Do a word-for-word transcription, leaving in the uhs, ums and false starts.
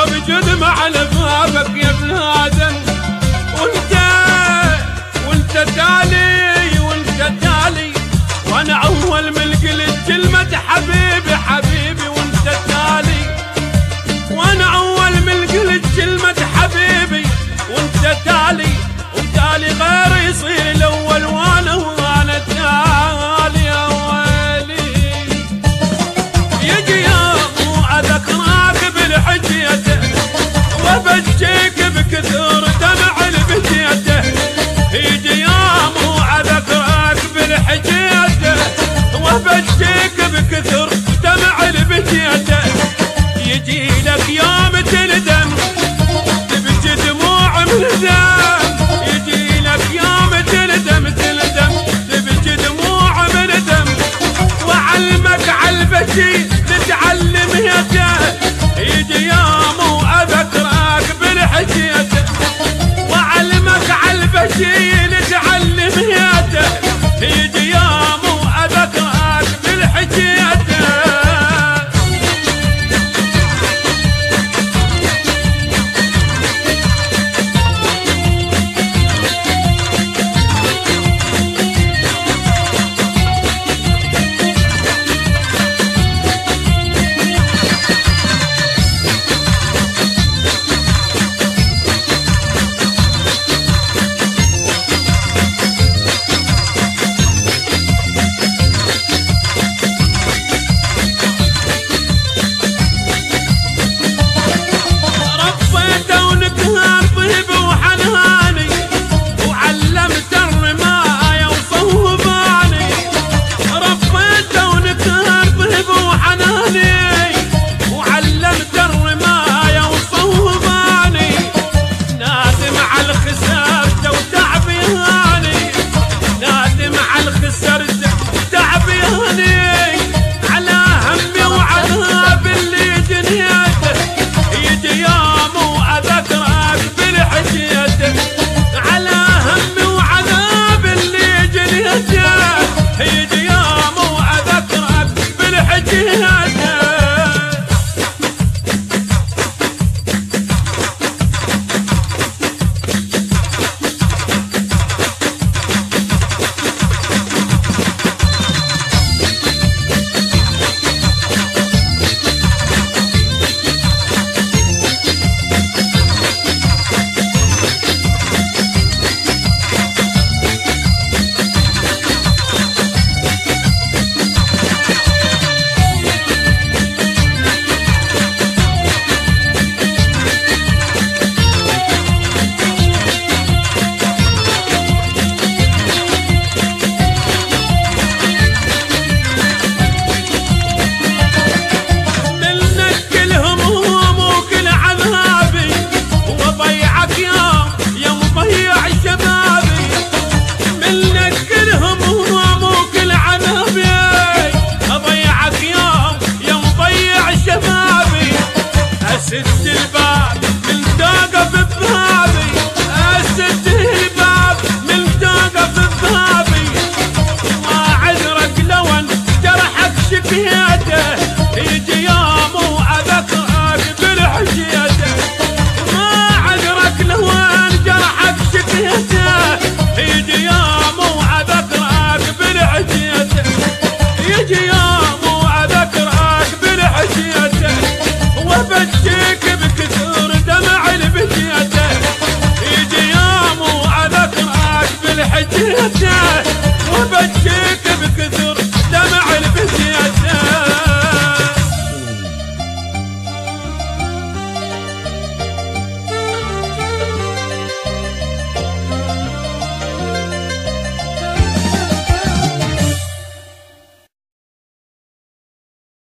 بجد مع لفافك يا ابن آدم. وانت وانت تالي وانت تالي، وانا اول من قلت كلمة حبيبي حبيبي وانت تالي، وانا اول من قلت كلمة حبيبي وانت تالي، وتالي غير يصير الاول وانا وانا تالي يا ويلي. يجي يوم اذكرك بالحجيته وابجيك بكثر دمع البجيته، يجي يوم اذكرك بالحجيته وابجيك بكثر دمع البجيته، يجي لك يوم تندم تبكي دموع من دم، يجي لك يوم تندم تندم تبكي دموع من دم، وعلمك عالبكي تتعلم يده، يجي يوم اذكرك بالحجيته وعلمك عالبكي نتعلم يده، يجي يوم اذكرك بالحجيته. اسد الباب من توقف ببابي، اسد الباب من توقف ببابي، ما عذرك لو ان جرحك شفيته، يجي يوم واذكرك بالحجيته، ما عذرك لو ان جرحك شفيته، يجي يوم واذكرك بالحجيته، يجي يوم واذكرك بالحجيته وبجيك بكثر